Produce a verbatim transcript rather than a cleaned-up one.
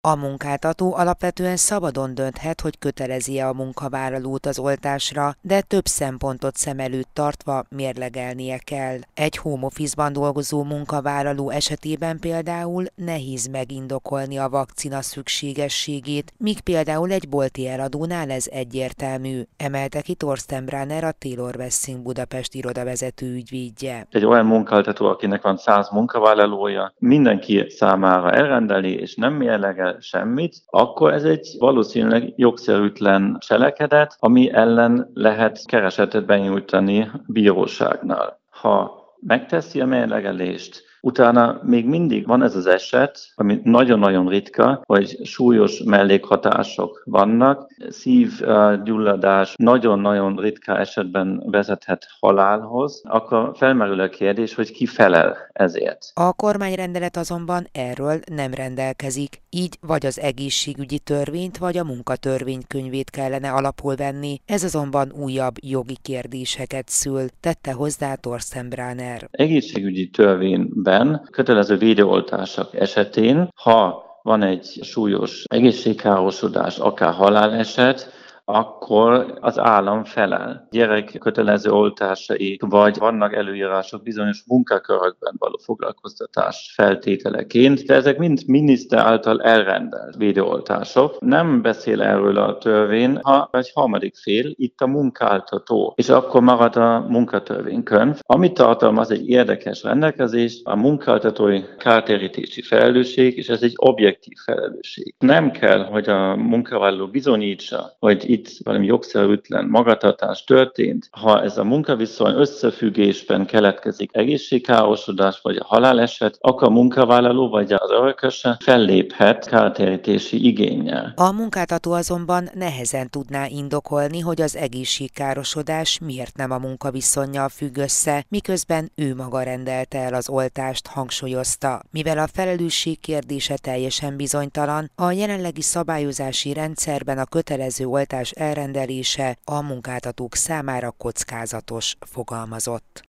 A munkáltató alapvetően szabadon dönthet, hogy kötelezi-e a munkavállalót az oltásra, de több szempontot szem előtt tartva mérlegelnie kell. Egy home office-ban dolgozó munkavállaló esetében például nehéz megindokolni a vakcina szükségességét, míg például egy bolti eladónál ez egyértelmű, emelte ki Thorsten Branner, a Taylor Wessing Budapest irodavezető ügyvédje. Egy olyan munkáltató, akinek van száz munkavállalója, mindenki számára elrendeli és nem mérlegel semmit, akkor ez egy valószínűleg jogszerűtlen cselekedet, ami ellen lehet keresetet benyújtani bíróságnál. Ha megteszi a mérlegelést, utána még mindig van ez az eset, ami nagyon-nagyon ritka, hogy súlyos mellékhatások vannak. Szívgyulladás nagyon-nagyon ritka esetben vezethet halálhoz, akkor felmerül a kérdés, hogy ki felel ezért. A kormányrendelet azonban erről nem rendelkezik, így vagy az egészségügyi törvényt, vagy a munkatörvénykönyvét kellene alapul venni, ez azonban újabb jogi kérdéseket szül, tette hozzá Thorsten Branner. Egészségügyi törvényben kötelező védőoltások esetén, ha van egy súlyos egészségkárosodás, akár haláleset, akkor az állam felel. Gyerek kötelező oltásai, vagy vannak előírások bizonyos munkakörökben való foglalkoztatás feltételeként, de ezek mind miniszter által elrendelt védőoltások. Nem beszél erről a törvény, ha egy harmadik fél, itt a munkáltató, és akkor marad a munkatörvénykönyv, ami tartalmaz egy érdekes rendelkezést, a munkáltatói kártérítési felelősség, és ez egy objektív felelősség. Nem kell, hogy a munkavállaló bizonyítsa, hogy itt valami jogszerűtlen magatartás történt, ha ez a munkaviszony összefüggésben keletkezik egészségkárosodás vagy a haláleset, akkor a munkavállaló vagy az örököse felléphet kártérítési igénnyel. A munkáltató azonban nehezen tudná indokolni, hogy az egészségkárosodás miért nem a munkaviszonnyal függ össze, miközben ő maga rendelte el az oltást, hangsúlyozta. Mivel a felelősség kérdése teljesen bizonytalan, a jelenlegi szabályozási rendszerben a kötelező oltás elrendelése a munkáltatók számára kockázatos, fogalmazott.